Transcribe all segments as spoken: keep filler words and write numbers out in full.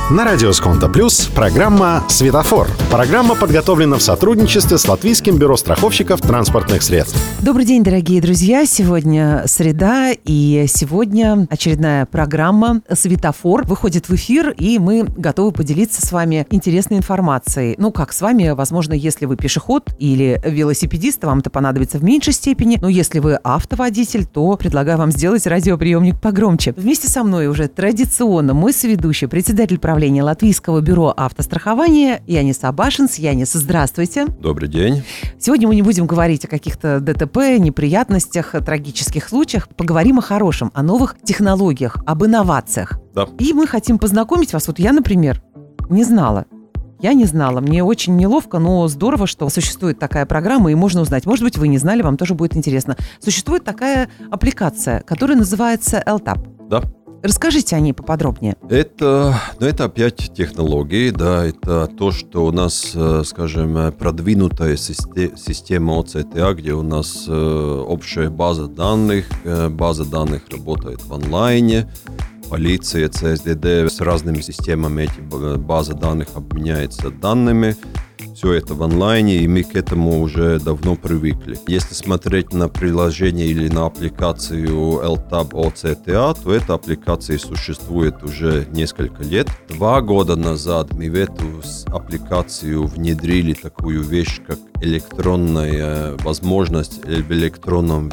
На радио Сконто Плюс программа «Светофор». Программа подготовлена в сотрудничестве с Латвийским бюро страховщиков транспортных средств. Добрый день, дорогие друзья. Сегодня среда, и сегодня очередная программа «Светофор» выходит в эфир, и мы готовы поделиться с вами интересной информацией. Ну, как с вами, возможно, если вы пешеход или велосипедист, вам это понадобится в меньшей степени, но если вы автоводитель, то предлагаю вам сделать радиоприемник погромче. Вместе со мной уже традиционно мой соведущий, председатель правления Латвийского бюро автострахования Янис Абашинс. Янис, здравствуйте. Добрый день. Сегодня мы не будем говорить о каких-то ДТП, неприятностях, трагических случаях. Поговорим о хорошем, о новых технологиях, об инновациях. Да. И мы хотим познакомить вас. Вот я, например, не знала. Я не знала. Мне очень неловко, но здорово, что существует такая программа, и можно узнать. Может быть, вы не знали, вам тоже будет интересно. Существует такая аппликация, которая называется эл тап. Да. Расскажите о ней поподробнее. Это, ну, это опять технологии, да, это то, что у нас, скажем, продвинутая система о цэ тэ а, где у нас общая база данных, база данных работает в онлайне, полиция, цэ эс дэ дэ с разными системами эти базы данных обменяются данными. Все это в онлайне, и мы к этому уже давно привыкли. Если смотреть на приложение или на аппликацию эл тап о цэ тэ а, то эта аппликация существует уже несколько лет. Два года назад мы в эту аппликацию внедрили такую вещь, как электронная возможность в электронном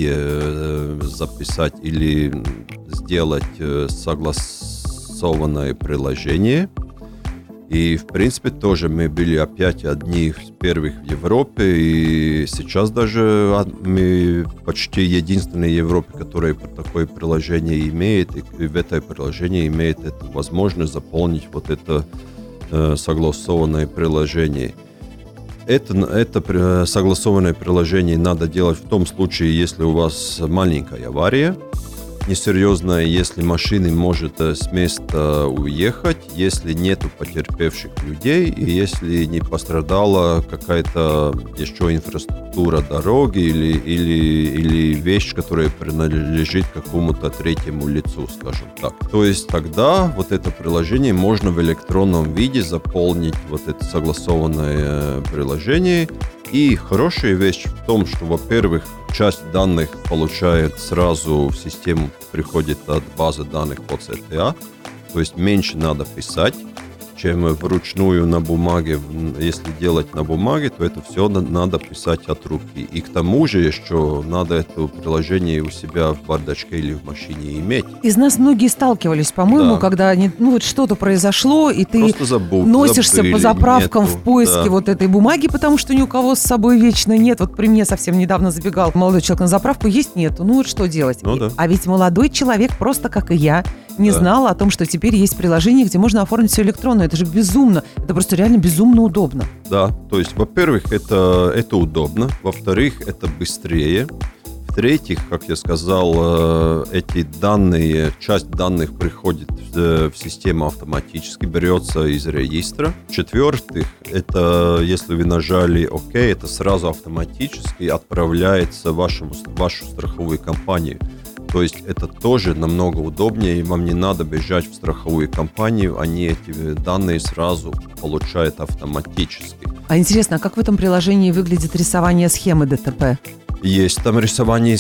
виде записать или сделать согласованное приложение. И, в принципе, тоже мы были опять одни из первых в Европе, и сейчас даже мы почти единственные в Европе, которые такое приложение имеет, и в это приложение имеет эту возможность заполнить вот это э, согласованное приложение. Это, это согласованное приложение надо делать в том случае, если у вас маленькая авария, несерьезная, если машина может с места уехать, если нету потерпевших людей и если не пострадала какая-то еще инфраструктура дороги или, или, или вещь, которая принадлежит какому-то третьему лицу, скажем так. То есть тогда вот это приложение можно в электронном виде заполнить вот это согласованное приложение. И хорошая вещь в том, что, во-первых, часть данных получает сразу в систему, приходит от базы данных по цэ тэ а, то есть меньше надо писать, чем вручную на бумаге. Если делать на бумаге, то это все надо писать от руки. И к тому же еще надо это приложение у себя в бардачке или в машине иметь. Из нас многие сталкивались, по-моему, да. когда они, ну, вот что-то произошло, и ты забыл, носишься забыли, по заправкам нету, в поиске да. вот этой бумаги, потому что ни у кого с собой вечно нет. Вот при мне совсем недавно забегал молодой человек на заправку, есть нету. Ну вот что делать? Ну, да. А ведь молодой человек, просто как и я, не да. знал о том, что теперь есть приложение, где можно оформить все электронно. Это же безумно. Это просто реально безумно удобно. Да, то есть, во-первых, это, это удобно. Во-вторых, это быстрее. В-третьих, как я сказал, эти данные, часть данных приходит в систему автоматически, берется из регистра. В-четвертых, это если вы нажали ОК, это сразу автоматически отправляется в вашу, в вашу страховую компанию. То есть это тоже намного удобнее, и вам не надо бежать в страховую компанию, они эти данные сразу получают автоматически. А интересно, а как в этом приложении выглядит рисование схемы ДТП? Есть там рисование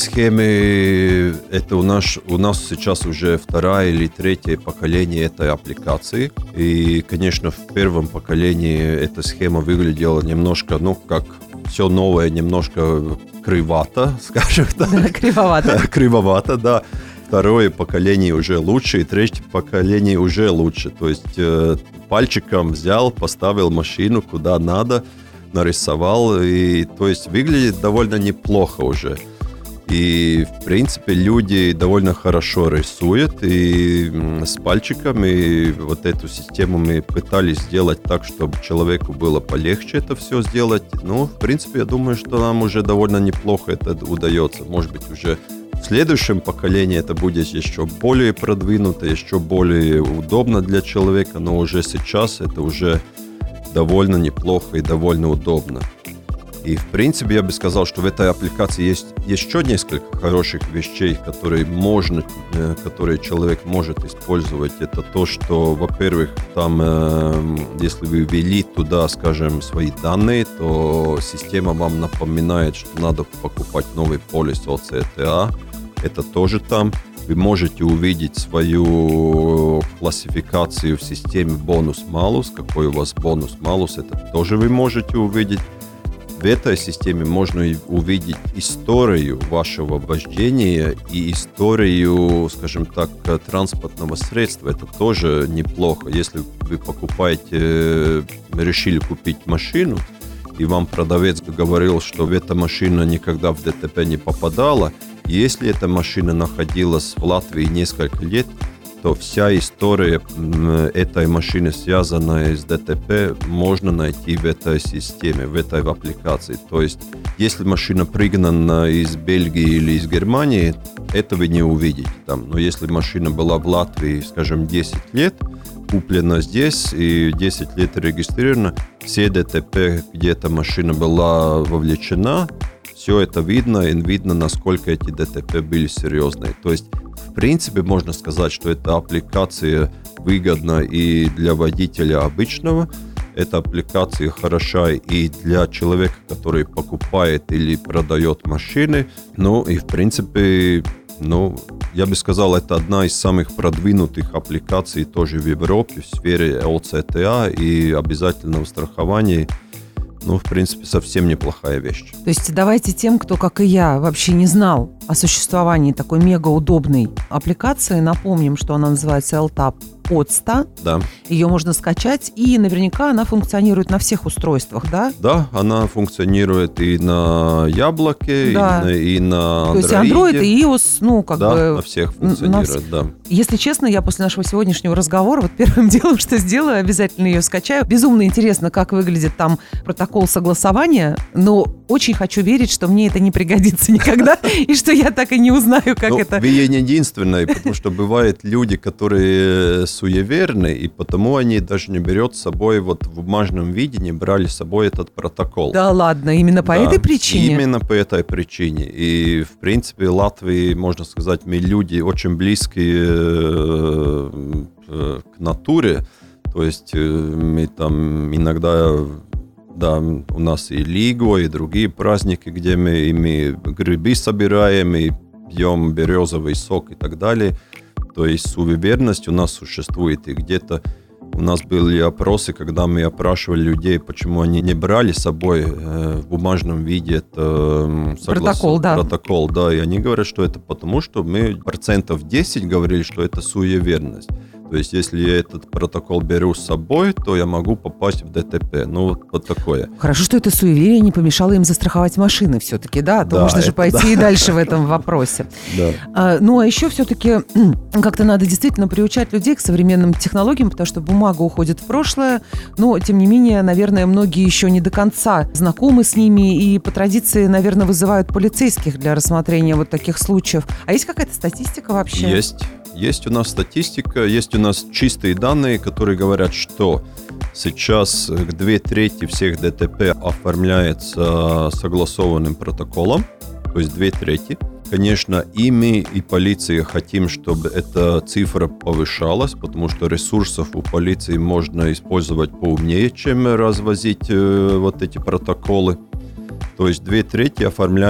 схемы, это у нас, у нас сейчас уже второе или третье поколение этой аппликации. И, конечно, в первом поколении эта схема выглядела немножко, ну, как все новое, немножко кривовато, скажем так. Да, кривовато. Кривовато, да. Второе поколение уже лучше, и третье поколение уже лучше. То есть э, пальчиком взял, поставил машину куда надо, нарисовал, и то есть выглядит довольно неплохо уже. И, в принципе, люди довольно хорошо рисуют, и с пальчиками вот эту систему мы пытались сделать так, чтобы человеку было полегче это все сделать. Ну, в принципе, я думаю, что нам уже довольно неплохо это удается. Может быть, уже в следующем поколении это будет еще более продвинуто, еще более удобно для человека, но уже сейчас это уже довольно неплохо и довольно удобно. И, в принципе, я бы сказал, что в этой аппликации есть еще несколько хороших вещей, которые можно, которые человек может использовать. Это то, что, во-первых, там, если вы ввели туда, скажем, свои данные, то система вам напоминает, что надо покупать новый полис о цэ тэ а. Это тоже там. Вы можете увидеть свою классификацию в системе бонус-малус. Какой у вас бонус-малус, это тоже вы можете увидеть. В этой системе можно увидеть историю вашего вождения и историю, скажем так, транспортного средства. Это тоже неплохо. Если вы покупаете, решили купить машину, и вам продавец говорил, что эта машина никогда в дэ тэ пэ не попадала, если эта машина находилась в Латвии несколько лет, то вся история этой машины, связанная с дэ тэ пэ, можно найти в этой системе, в этой аппликации. То есть, если машина пригнана из Бельгии или из Германии, это вы не увидите там. Но если машина была в Латвии, скажем, десять лет, куплена здесь и десять лет регистрирована, все дэ тэ пэ, где эта машина была вовлечена, все это видно, и видно, насколько эти дэ тэ пэ были серьезные. То есть, в принципе, можно сказать, что эта аппликация выгодна и для водителя обычного. Эта аппликация хороша и для человека, который покупает или продает машины. Ну и, в принципе, ну, я бы сказал, это одна из самых продвинутых аппликаций тоже в Европе в сфере о цэ тэ а и обязательного страхования. Ну, в принципе, совсем неплохая вещь. То есть давайте тем, кто, как и я, вообще не знал о существовании такой мегаудобной аппликации, напомним, что она называется эл тап подста. Да. Ее можно скачать, и наверняка она функционирует на всех устройствах, да? Да, она функционирует и на яблоке, да. и, на, и на Android. То есть Android и iOS, ну, как да, бы... на всех функционирует, на... да. Если честно, я после нашего сегодняшнего разговора вот первым делом, что сделаю, обязательно ее скачаю. Безумно интересно, как выглядит там протокол согласования, но очень хочу верить, что мне это не пригодится никогда, и что я так и не узнаю, как это... Вы не единственная, потому что бывают люди, которые суеверны, и потому они даже не берут с собой, вот в бумажном виде не брали с собой этот протокол. Да ладно, именно по да, этой причине? Именно по этой причине. И, в принципе, в Латвии, можно сказать, мы люди очень близкие к натуре, то есть мы там иногда, да, у нас и Лиго, и другие праздники, где мы, и мы грибы собираем, и пьем березовый сок и так далее. То есть суеверность у нас существует, и где-то у нас были опросы, когда мы опрашивали людей, почему они не брали с собой э, в бумажном виде это соглас... протокол, да. протокол, да, и они говорят, что это потому, что мы процентов десять говорили, что это суеверность. То есть, если я этот протокол беру с собой, то я могу попасть в дэ тэ пэ. Ну, вот, вот такое. Хорошо, что это суеверие не помешало им застраховать машины все-таки, да? А то да, можно же пойти да. и дальше в этом вопросе. Да. А, ну, а еще все-таки как-то надо действительно приучать людей к современным технологиям, потому что бумага уходит в прошлое, но, тем не менее, наверное, многие еще не до конца знакомы с ними и по традиции, наверное, вызывают полицейских для рассмотрения вот таких случаев. А есть какая-то статистика вообще? Есть. Есть у нас статистика, есть у нас чистые данные, которые говорят, что сейчас две трети всех дэ тэ пэ оформляется согласованным протоколом, то есть две трети. Конечно, и мы, и полиция хотим, чтобы эта цифра повышалась, потому что ресурсов у полиции можно использовать поумнее, чем развозить э, вот эти протоколы. То есть две трети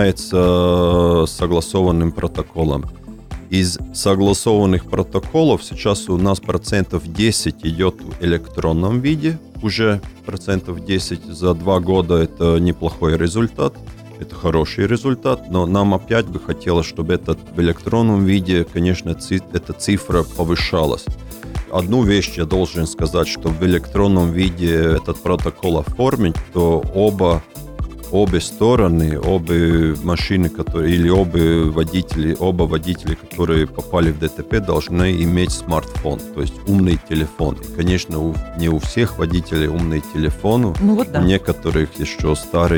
оформляется согласованным протоколом. Из согласованных протоколов сейчас у нас процентов десять идет в электронном виде. Уже процентов десять за два года это неплохой результат. Это хороший результат, но нам опять бы хотелось, чтобы этот в электронном виде, конечно, ци- эта цифра повышалась. Одну вещь я должен сказать, что в электронном виде этот протокол оформить, то оба Обе стороны, обе машины, которые, или оба водители, оба водители, которые попали в дэ тэ пэ, должны иметь смартфон, то есть умный телефон. И, конечно, у, не у всех водителей умный телефон, ну, вот да. У некоторых еще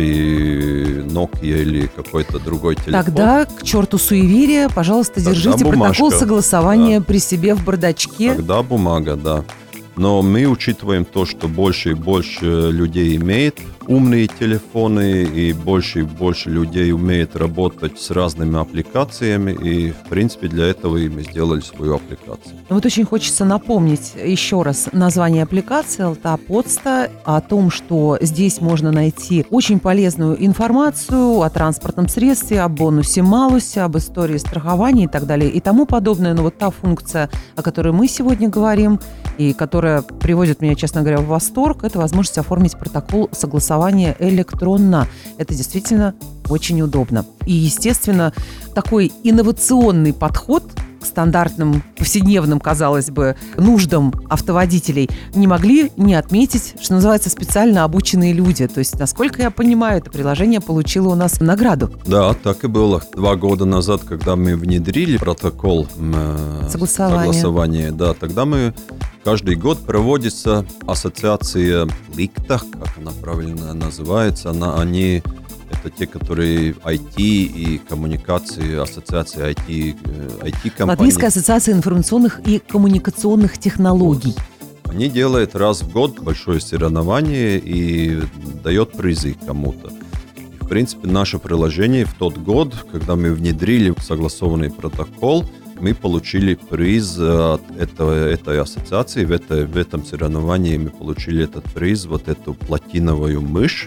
старый Nokia или какой-то другой телефон. Тогда к черту суеверия, пожалуйста, Тогда держите бумажка. Протокол согласования да. при себе в бардачке. Тогда бумага, да. Но мы учитываем то, что больше и больше людей имеет умные телефоны, и больше и больше людей умеет работать с разными аппликациями, и, в принципе, для этого и мы сделали свою аппликацию. Вот очень хочется напомнить еще раз название аппликации «Алтаподста», о том, что здесь можно найти очень полезную информацию о транспортном средстве, о бонусе-малусе, об истории страхования и так далее и тому подобное. Но вот та функция, о которой мы сегодня говорим, и которая приводит меня, честно говоря, в восторг, это возможность оформить протокол согласования электронно. Это действительно очень удобно. И, естественно, такой инновационный подход к стандартным, повседневным, казалось бы, нуждам автоводителей не могли не отметить, что называется, специально обученные люди. То есть, насколько я понимаю, это приложение получило у нас награду. Да, так и было. Два года назад, когда мы внедрили протокол э, согласования. согласования, да, тогда мы каждый год проводится ассоциация ЛИКТА, как она правильно называется, она, они... Это те, которые ай ти и коммуникации, ассоциация ай ти, ай ти-компаний. Латвийская ассоциация информационных и коммуникационных технологий. Вот. Они делают раз в год большое соревнование и дает призы кому-то. И, в принципе, наше приложение в тот год, когда мы внедрили согласованный протокол, мы получили приз от этого, этой ассоциации. В, это, в этом соревновании мы получили этот приз, вот эту платиновую мышь.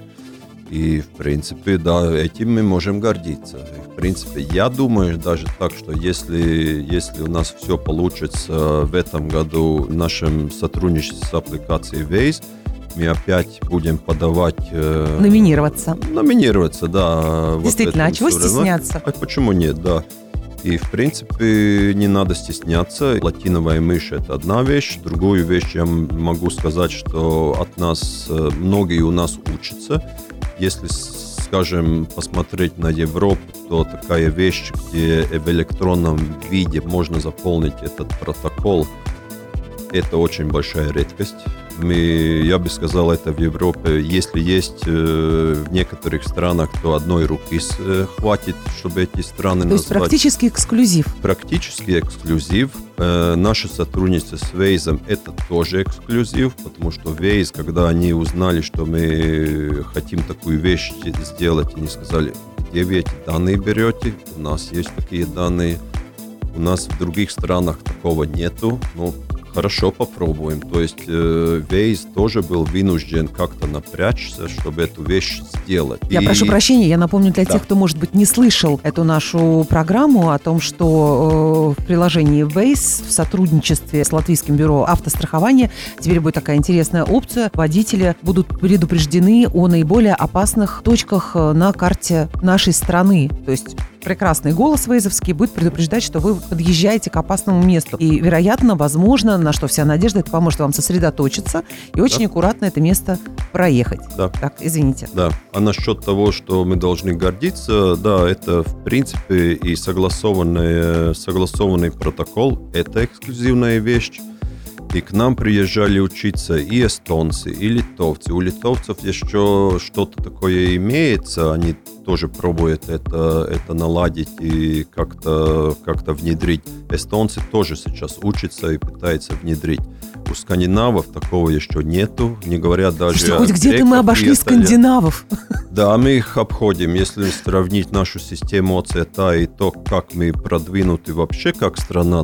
И, в принципе, да, этим мы можем гордиться. И, в принципе, я думаю даже так, что если, если у нас все получится в этом году в нашем сотрудничестве с аппликацией Waze, мы опять будем подавать... Э, номинироваться. Номинироваться, да. Действительно, вот а чего стесняться? А почему нет, да. И, в принципе, не надо стесняться. Платиновая мышь – это одна вещь. Другую вещь я могу сказать, что от нас многие у нас учатся. Если, скажем, посмотреть на Европу, то такая вещь, где в электронном виде можно заполнить этот протокол, это очень большая редкость. Мы, я бы сказал, это в Европе, если есть э, в некоторых странах, то одной руки э, хватит, чтобы эти страны то назвать. есть практически эксклюзив. Практически эксклюзив. Э, наше сотрудничество с Waze это тоже эксклюзив, потому что Waze, когда они узнали, что мы хотим такую вещь сделать, они сказали, где вы эти данные берете? У нас есть такие данные. У нас в других странах такого нету. Ну, хорошо, попробуем. То есть э, Waze тоже был вынужден как-то напрячься, чтобы эту вещь сделать. Я И... прошу прощения, я напомню для да. тех, кто, может быть, не слышал эту нашу программу о том, что э, в приложении Waze в сотрудничестве с Латвийским бюро автострахования теперь будет такая интересная опция. Водители будут предупреждены о наиболее опасных точках на карте нашей страны. То есть прекрасный голос вейзовский будет предупреждать, что вы подъезжаете к опасному месту. И, вероятно, возможно, на что вся надежда, это поможет вам сосредоточиться и очень да. аккуратно это место проехать. Да. Так, извините. Да. А насчет того, что мы должны гордиться, да, это, в принципе, и согласованный, согласованный протокол, это эксклюзивная вещь. И к нам приезжали учиться и эстонцы, и литовцы. У литовцев еще что-то такое имеется, они тоже пробуют это, это наладить и как-то, как-то внедрить. Эстонцы тоже сейчас учатся и пытаются внедрить. У скандинавов такого еще нету, не говоря даже что, о хоть где-то греках, мы обошли скандинавов. Да, мы их обходим. Если сравнить нашу систему ОЦТА и то, как мы продвинуты вообще как страна,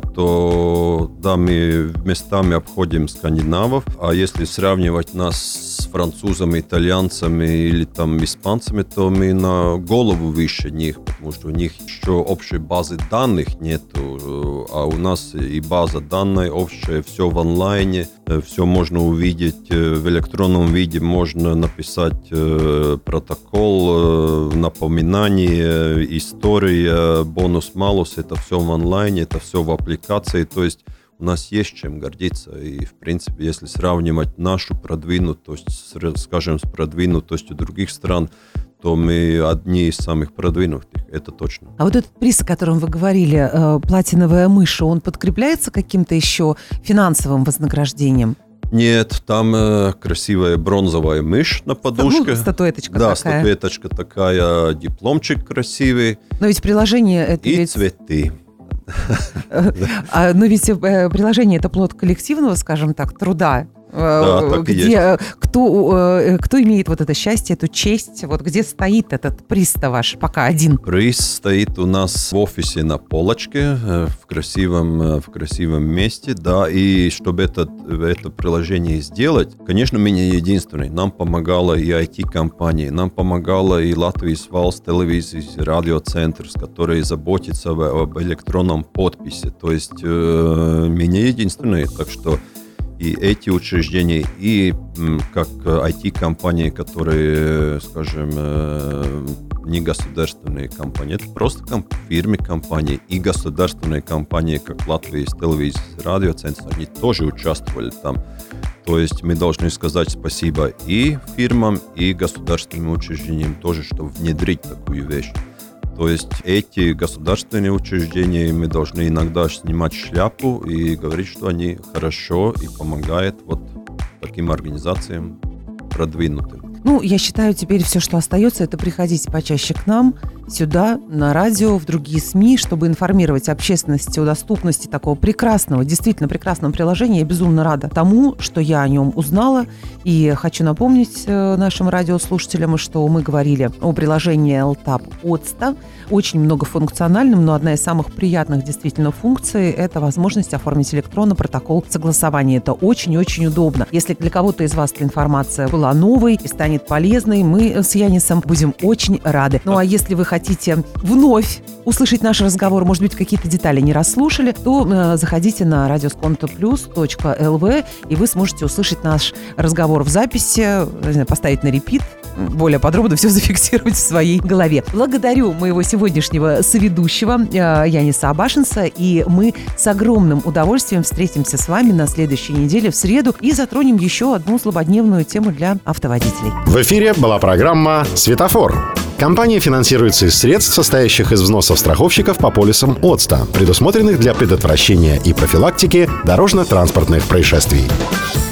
то да, мы местами обходим скандинавов. А если сравнивать нас с французами, итальянцами или там испанцами, то мы на голову выше них, потому что у них еще общей базы данных нету, а у нас и база данных общая, все в онлайне. Все можно увидеть в электронном виде, можно написать протокол, напоминание, история, бонус-малус, это все в онлайне, это все в аппликации, то есть у нас есть чем гордиться. И, в принципе, если сравнивать нашу продвинутость, скажем, с продвинутостью других стран, то мы одни из самых продвинутых, это точно. А вот этот приз, о котором вы говорили, платиновая мышь, он подкрепляется каким-то еще финансовым вознаграждением? Нет, там э, красивая бронзовая мышь на подушке. Ну, статуэточка да, такая. Да, статуэточка такая, дипломчик красивый. Но ведь приложение это и ведь... цветы. Но ведь приложение – это плод коллективного, скажем так, труда. Да, так и где, есть. Кто, кто имеет вот это счастье, эту честь? Вот где стоит этот приз-то ваш пока один? Приз стоит у нас в офисе на полочке, в красивом, в красивом месте, да, и чтобы это, это приложение сделать, конечно, мы не единственные. Нам помогала и ай ти-компания, нам помогала и Латвijas Valsts телевизijas радиоцентр, который заботится об электронном подписи. То есть э, мы не единственные, так что и эти учреждения, и как ай ти-компании, которые, скажем, не государственные компании, это просто комп- фирмы компании, и государственные компании, как Латвijas телевизijas радиоцентр, они тоже участвовали там. То есть мы должны сказать спасибо и фирмам, и государственным учреждениям тоже, чтобы внедрить такую вещь. То есть эти государственные учреждения, мы должны иногда снимать шляпу и говорить, что они хорошо и помогают вот таким организациям продвинутым. Ну, я считаю, теперь все, что остается, это приходить почаще к нам, сюда, на радио, в другие СМИ, чтобы информировать общественность о доступности такого прекрасного, действительно прекрасного приложения. Я безумно рада тому, что я о нем узнала. И хочу напомнить нашим радиослушателям, что мы говорили о приложении эл тап ОЦТА. Очень многофункциональным, но одна из самых приятных действительно функций – это возможность оформить электронный протокол согласования. Это очень-очень удобно. Если для кого-то из вас эта информация была новой и станет полезной, мы с Янисом будем очень рады. Ну а если вы хотите вновь услышать наш разговор, может быть, какие-то детали не расслушали, то э, заходите на радиосконто плюс точка эл ви, и вы сможете услышать наш разговор в записи, поставить на репит, более подробно все зафиксировать в своей голове. Благодарю моего сегодняшнего соведущего э, Яниса Абашинса, и мы с огромным удовольствием встретимся с вами на следующей неделе в среду и затронем еще одну злободневную тему для автоводителей. В эфире была программа «Светофор». Компания финансируется из средств, состоящих из взносов страховщиков по полисам ОЦТА, предусмотренных для предотвращения и профилактики дорожно-транспортных происшествий.